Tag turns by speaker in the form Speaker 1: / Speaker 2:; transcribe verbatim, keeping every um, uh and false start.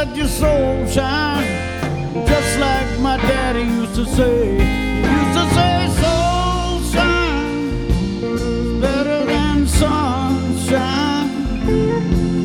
Speaker 1: let your soul shine, just like my daddy used to say. He used to say soul shine better than sunshine.